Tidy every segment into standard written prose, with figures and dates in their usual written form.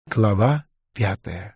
Глава 5.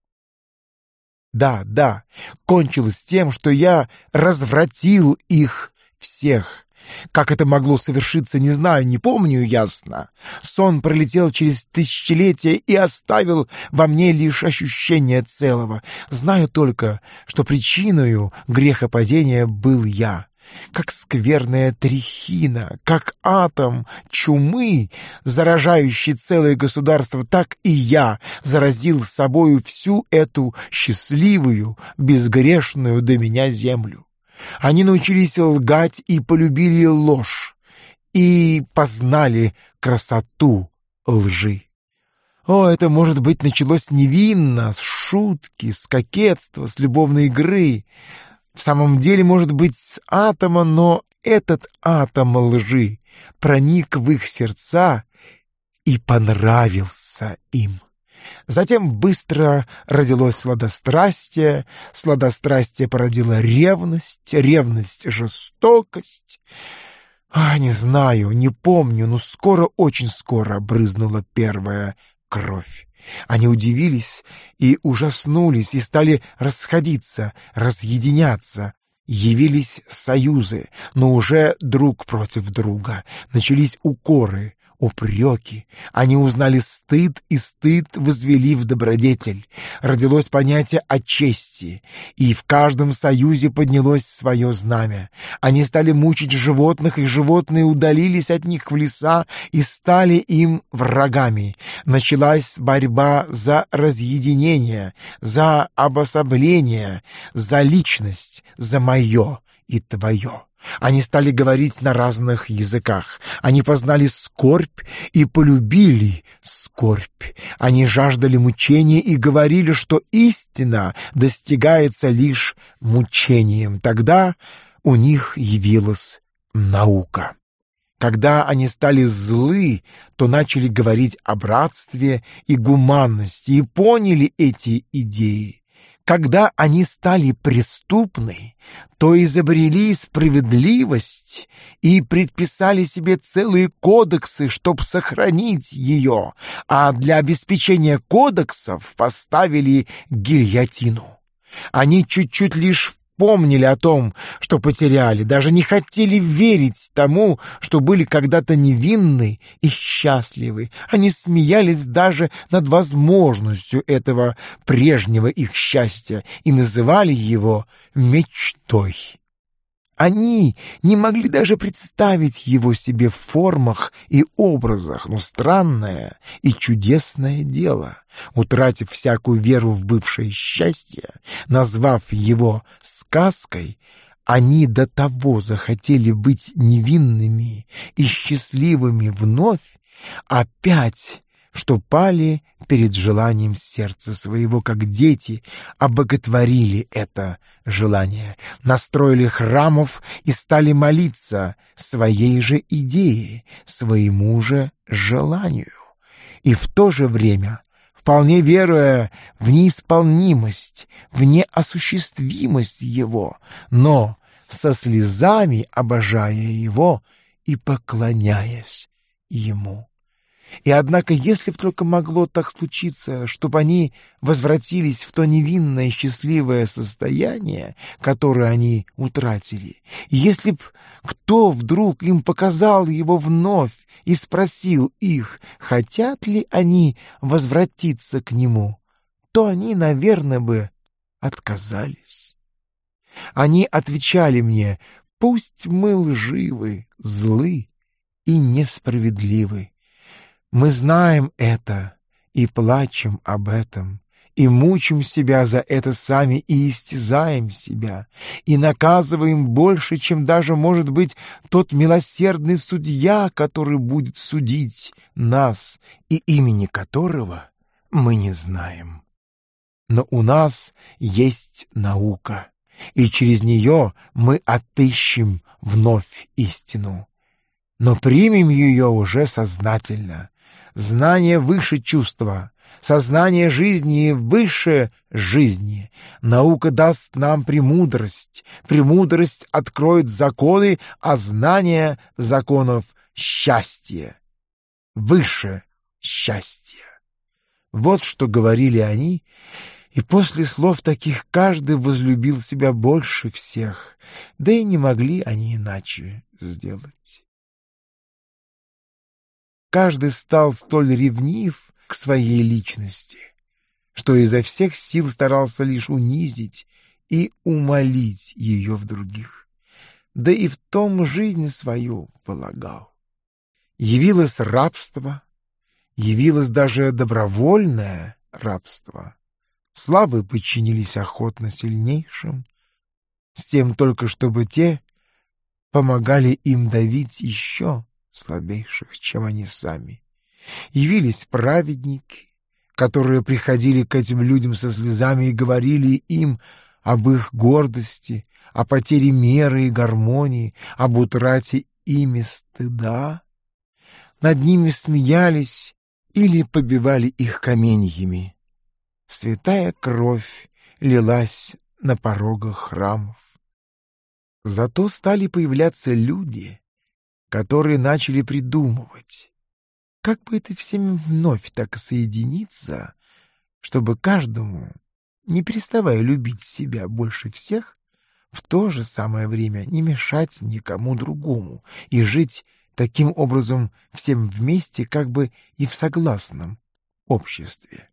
Да, кончилось тем, что я развратил их всех. Как это могло совершиться, не знаю, не помню ясно. Сон пролетел через тысячелетия и оставил во мне лишь ощущение целого. Знаю только, что причиною грехопадения был я. Как скверная трихина, как атом чумы, заражающий целое государство, так и я заразил собою всю эту счастливую, безгрешную до меня землю. Они научились лгать и полюбили ложь, и познали красоту лжи. О, это, может быть, началось невинно, с шутки, с кокетства, с любовной игры. В самом деле, может быть, с атома, но этот атом лжи проник в их сердца и понравился им. Затем быстро родилось сладострастие, сладострастие породило ревность, ревность — жестокость. Не знаю, не помню, но скоро, очень скоро брызнула первая кровь. Они удивились и ужаснулись, и стали расходиться, разъединяться. Явились союзы, но уже друг против друга. Начались укоры, упреки. Они узнали стыд, и стыд возвели в добродетель. Родилось понятие о чести, и в каждом союзе поднялось свое знамя. Они стали мучить животных, и животные удалились от них в леса и стали им врагами. Началась борьба за разъединение, за обособление, за личность, за мое и твое. Они стали говорить на разных языках. Они познали скорбь и полюбили скорбь. Они жаждали мучения и говорили, что истина достигается лишь мучением. Тогда у них явилась наука. Когда они стали злы, то начали говорить о братстве и гуманности и поняли эти идеи. Когда они стали преступны, то изобрели справедливость и предписали себе целые кодексы, чтобы сохранить ее, а для обеспечения кодексов поставили гильотину. Они чуть-чуть лишь помнили о том, что потеряли, даже не хотели верить тому, что были когда-то невинны и счастливы. Они смеялись даже над возможностью этого прежнего их счастья и называли его мечтой. Они не могли даже представить его себе в формах и образах, но странное и чудесное дело. Утратив всякую веру в бывшее счастье, назвав его сказкой, они до того захотели быть невинными и счастливыми вновь, опять, что пали перед желанием сердца своего, как дети обоготворили это желание, настроили храмов и стали молиться своей же идее, своему же желанию. И в то же время, вполне веруя в неисполнимость, в неосуществимость его, но со слезами обожая его и поклоняясь ему. И однако, если б только могло так случиться, чтобы они возвратились в то невинное счастливое состояние, которое они утратили, и если б кто вдруг им показал его вновь и спросил их, хотят ли они возвратиться к нему, то они, наверное, бы отказались. Они отвечали мне: «Пусть мы лживы, злы и несправедливы. Мы знаем это и плачем об этом, и мучим себя за это сами, и истязаем себя, и наказываем больше, чем даже, может быть, тот милосердный судья, который будет судить нас, и имени которого мы не знаем. Но у нас есть наука, и через нее мы отыщем вновь истину. Но примем ее уже сознательно. Знание выше чувства, сознание жизни выше жизни. Наука даст нам премудрость, премудрость откроет законы, а знание законов — счастье, выше счастья. Вот что говорили они, и после слов таких каждый возлюбил себя больше всех, да и не могли они иначе сделать. Каждый стал столь ревнив к своей личности, что изо всех сил старался лишь унизить и умалить ее в других, да и в том жизнь свою полагал. Явилось рабство, явилось даже добровольное рабство. Слабые подчинились охотно сильнейшим, с тем только чтобы те помогали им давить еще слабейших, чем они сами. Явились праведники, которые приходили к этим людям со слезами и говорили им об их гордости, о потере меры и гармонии, об утрате ими стыда. Над ними смеялись или побивали их каменьями. Святая кровь лилась на порогах храмов. Зато стали появляться люди, которые начали придумывать, как бы это всем вновь так соединиться, чтобы каждому, не переставая любить себя больше всех, в то же самое время не мешать никому другому и жить таким образом всем вместе, как бы и в согласном обществе.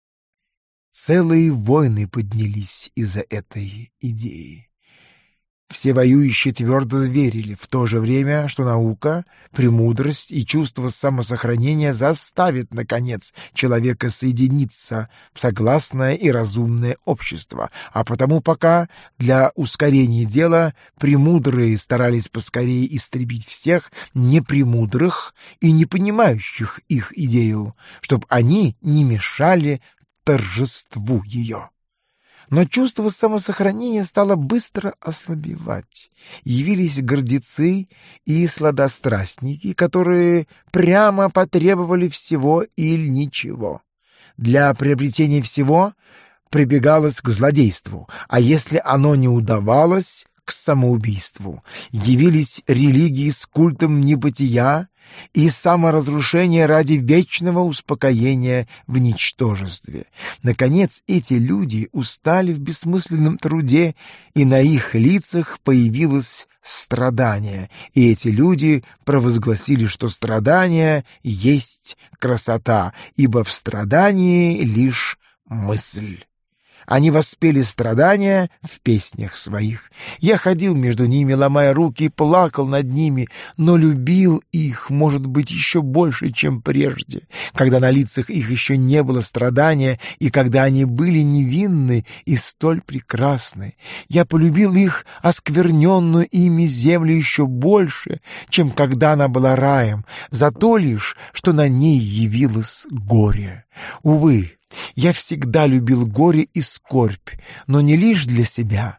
Целые войны поднялись из-за этой идеи. Все воюющие твердо верили в то же время, что наука, премудрость и чувство самосохранения заставят, наконец, человека соединиться в согласное и разумное общество, а потому пока для ускорения дела премудрые старались поскорее истребить всех непремудрых и не понимающих их идею, чтобы они не мешали торжеству ее. Но чувство самосохранения стало быстро ослабевать. Явились гордецы и сладострастники, которые прямо потребовали всего или ничего. Для приобретения всего прибегалось к злодейству, а если оно не удавалось, к самоубийству. Явились религии с культом небытия и саморазрушения ради вечного успокоения в ничтожестве. Наконец, эти люди устали в бессмысленном труде, и на их лицах появилось страдание, и эти люди провозгласили, что страдание есть красота, ибо в страдании лишь мысль. Они воспели страдания в песнях своих. Я ходил между ними, ломая руки, плакал над ними, но любил их, может быть, еще больше, чем прежде, когда на лицах их еще не было страдания и когда они были невинны и столь прекрасны. Я полюбил их оскверненную ими землю еще больше, чем когда она была раем, за то лишь, что на ней явилось горе. Увы, я всегда любил горе и скорбь, но не лишь для себя,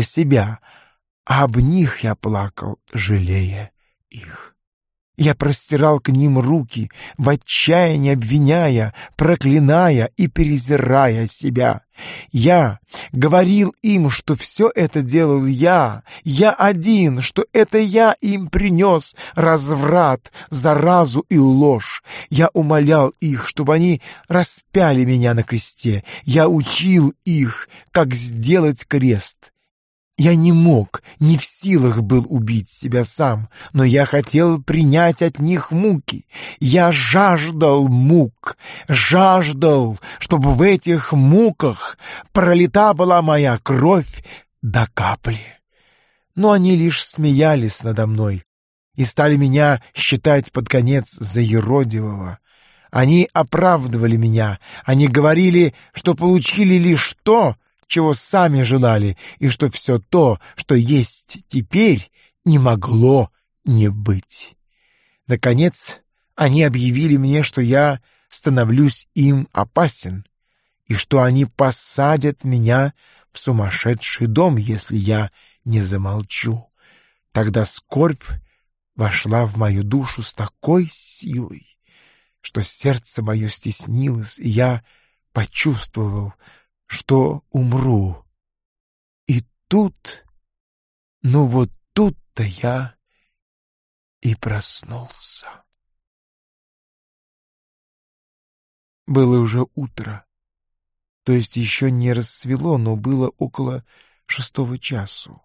а об них я плакал, жалея их. Я простирал к ним руки, в отчаянии обвиняя, проклиная и презирая себя. Я говорил им, что все это делал я один, что это я им принес разврат, заразу и ложь. Я умолял их, чтобы они распяли меня на кресте. Я учил их, как сделать крест. Я не мог, не в силах был убить себя сам, но я хотел принять от них муки. Я жаждал мук, жаждал, чтобы в этих муках пролита была моя кровь до капли. Но они лишь смеялись надо мной и стали меня считать под конец за юродивого. Они оправдывали меня, они говорили, что получили лишь то, чего сами желали, и что все то, что есть теперь, не могло не быть. Наконец, они объявили мне, что я становлюсь им опасен, и что они посадят меня в сумасшедший дом, если я не замолчу. Тогда скорбь вошла в мою душу с такой силой, что сердце мое стеснилось, и я почувствовал, что умру. И тут, вот тут-то я и проснулся. Было уже утро, то есть еще не рассвело, но было около 6 часу.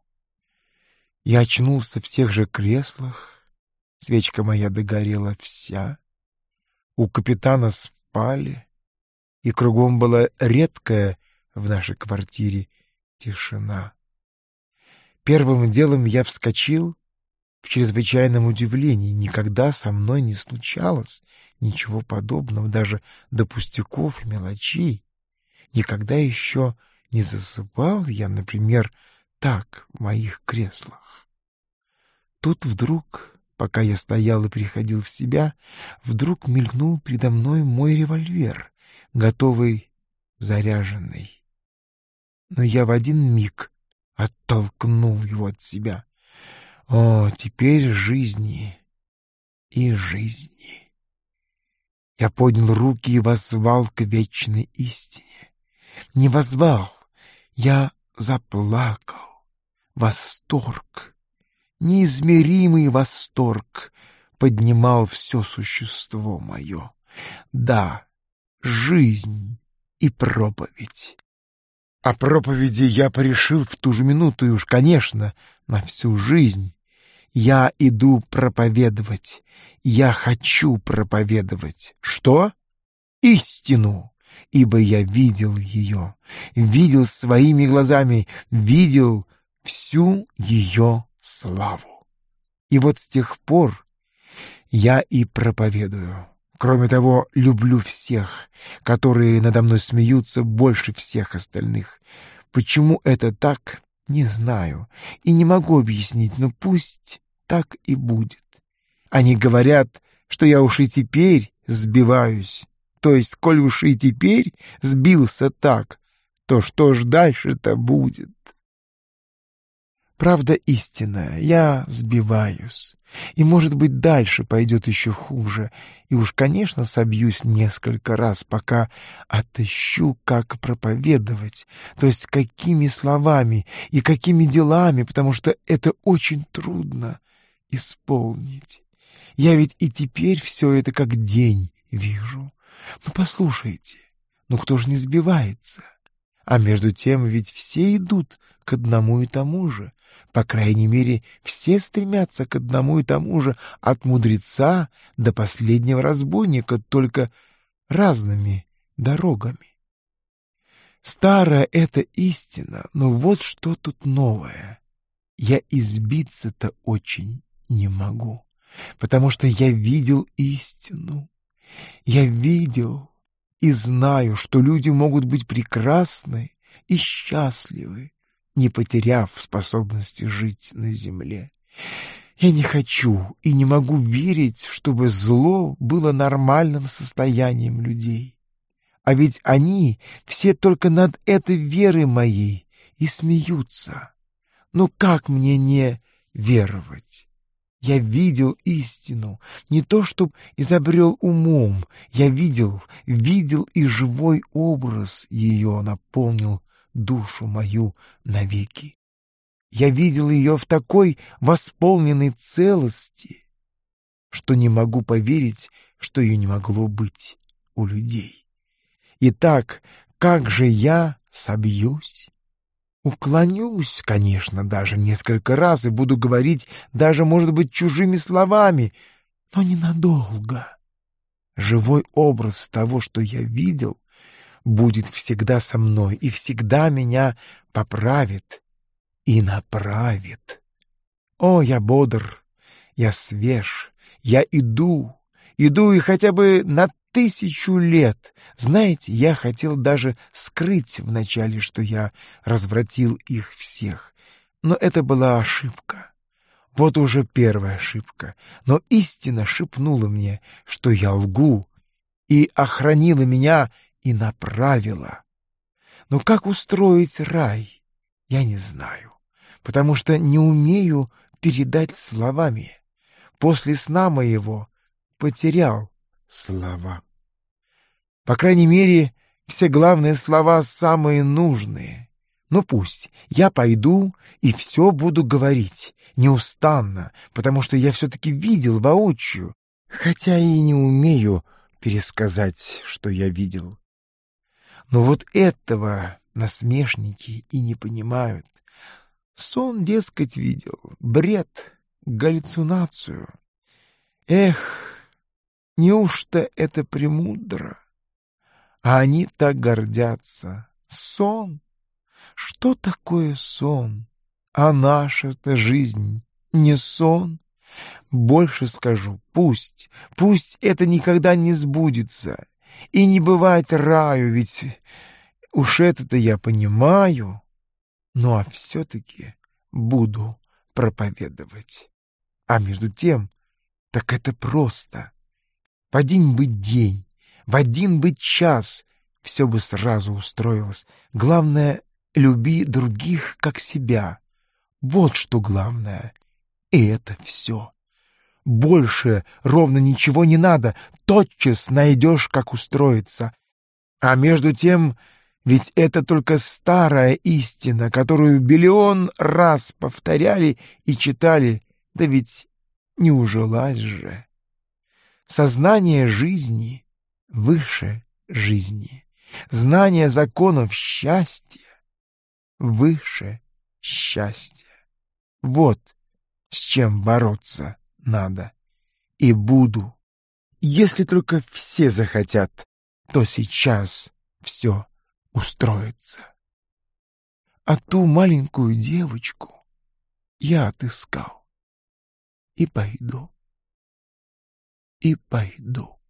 Я очнулся в тех же креслах, свечка моя догорела вся, у капитана спали, и кругом была редкая в нашей квартире тишина. Первым делом я вскочил в чрезвычайном удивлении. Никогда со мной не случалось ничего подобного, даже до пустяков и мелочей. Никогда еще не засыпал я, например, так в моих креслах. Тут вдруг, пока я стоял и приходил в себя, вдруг мелькнул передо мной мой револьвер, готовый, заряженный. Но я в один миг оттолкнул его от себя. О, теперь жизни и жизни. Я поднял руки и воззвал к вечной истине. Не воззвал, я заплакал. Восторг, неизмеримый восторг поднимал все существо мое. Да, жизнь и проповедь. О проповеди я порешил в ту же минуту, и уж, конечно, на всю жизнь. Я иду проповедовать. Я хочу проповедовать. Что? Истину. Ибо я видел ее, видел своими глазами, видел всю ее славу. И вот с тех пор я и проповедую. Кроме того, люблю всех, которые надо мной смеются больше всех остальных. Почему это так, не знаю и не могу объяснить, но пусть так и будет. Они говорят, что я уж и теперь сбиваюсь. То есть, коль уж и теперь сбился так, то что ж дальше-то будет? Правда истинная, я сбиваюсь, и, может быть, дальше пойдет еще хуже, и уж, конечно, собьюсь несколько раз, пока отыщу, как проповедовать, то есть какими словами и какими делами, потому что это очень трудно исполнить. Я ведь и теперь все это как день вижу. Ну, послушайте, ну кто же не сбивается? А между тем ведь все идут к одному и тому же. По крайней мере, все стремятся к одному и тому же, от мудреца до последнего разбойника, только разными дорогами. Старая — это истина, но вот что тут новое. Я избиться-то очень не могу, потому что я видел истину. Я видел и знаю, что люди могут быть прекрасны и счастливы, не потеряв способности жить на земле. Я не хочу и не могу верить, чтобы зло было нормальным состоянием людей. А ведь они все только над этой верой моей и смеются. Ну как мне не веровать? Я видел истину, не то чтоб изобрел умом, я видел, и живой образ ее наполнил душу мою навеки. Я видел ее в такой восполненной целости, что не могу поверить, что ее не могло быть у людей. Итак, как же я собьюсь? Уклонюсь, конечно, даже несколько раз и буду говорить даже, может быть, чужими словами, но ненадолго. Живой образ того, что я видел, будет всегда со мной и всегда меня поправит и направит. О, я бодр, я свеж, я иду и хотя бы на 1000 лет. Знаете, я хотел даже скрыть вначале, что я развратил их всех. Но это была ошибка. Вот уже первая ошибка. Но истина шепнула мне, что я лгу, и охранила меня, и направила. Но как устроить рай, я не знаю, потому что не умею передать словами. После сна моего потерял слова. По крайней мере, все главные слова самые нужные. Но пусть я пойду и все буду говорить неустанно, потому что я все-таки видел воочию, хотя и не умею пересказать, что я видел. Но вот этого насмешники и не понимают. Сон, дескать, видел, бред, галлюцинацию. Эх, неужто это премудро? А они так гордятся. Сон? Что такое сон? А наша-то жизнь не сон? Больше скажу, пусть это никогда не сбудется. И не бывать раю, ведь уж это-то я понимаю. Ну а все-таки буду проповедовать. А между тем, так это просто. В один бы день, в один бы час все бы сразу устроилось. Главное, люби других, как себя. Вот что главное. И это все. Больше ровно ничего не надо. Тотчас найдешь, как устроиться. А между тем, ведь это только старая истина, которую биллион раз повторяли и читали. Да ведь не ужилась же. Сознание жизни выше жизни. Знание законов счастья выше счастья. Вот с чем бороться надо. И буду. Если только все захотят, то сейчас все устроится. А ту маленькую девочку я отыскал. И пойду.